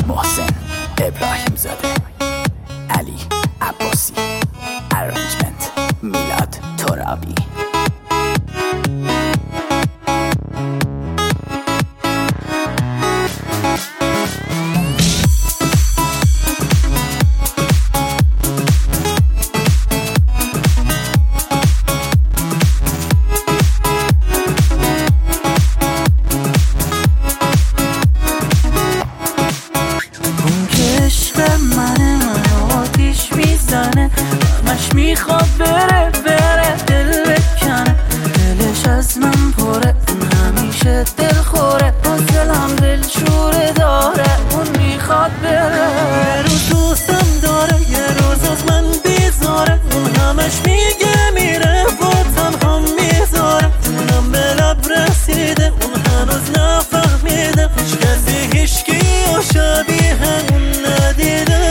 محسن ابراهیم زاده، علی عباسی، ارنجمنت میلاد ترابی. همش میخواد بره دل بکنه، دلش از من پره، اون همیشه دل خوره، باز دلم دل شوره داره، اون میخواد بره. یه روز دوستم داره، یه روز از من بیزاره، اون همش میگه میره و تنها میذاره، جونم به لب رسیده، اون هنوز نفهمیده، هیچ کسی هیچکی و شبیه اون ندیده.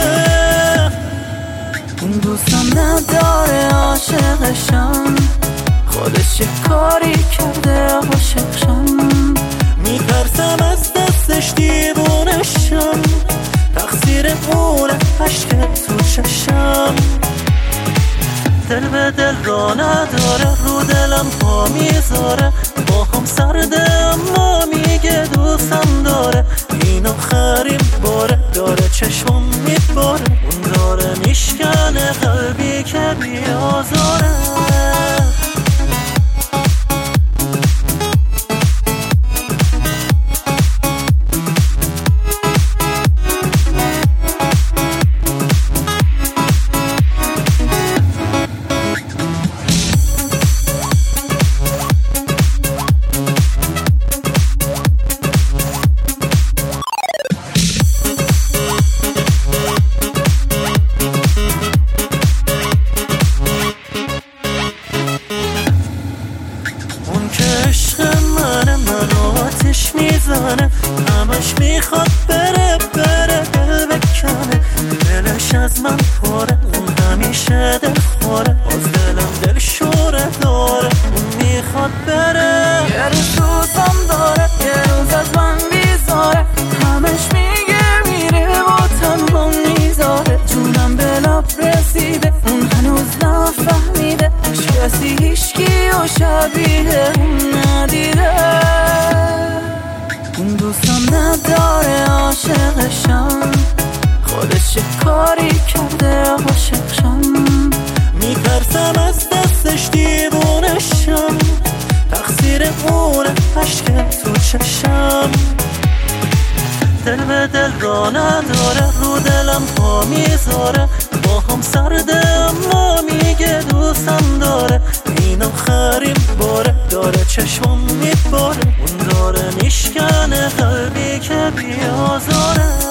اون دوستم نداره عاشقشم، خودش چه کاری کرده عاشقشم، میترسم از دستش دیوونشم، تقصیر اونه عشق تو چشم. دل به دل را نداره، رو دلم پا میذاره، با هم سرده اما میگه دوستم داره، این آخرین باره، داره چشمم میباره، اون داره میشکنه قلبی که بیازاره. میزنه همش میخواد بره دل بکنه، دلش از من پره، اون همیشه دل خوره، باز دلم دل شوره داره، اون میخواد بره. یه روز دوستم داره، یه روز از من بیزاره، همش میگه میره و تنها میذاره، جونم به لب رسیده، اون هنوز نفهمیده، هیچ کسی هیچکی و شبیه اون ندیده. اون دوستم نداره عاشقشم، خودش چه کاری کرده عاشقشم، میترسم از دستش دیوونشم، تقصیر اونه عشق تو چشم. دل به دل را نداره، رو دلم پا میذاره، با هم سرده اما میگه دوستم داره، این آخرین باره، داره چشمم میباره، اون داره میشکنه قلبی که بیازاره.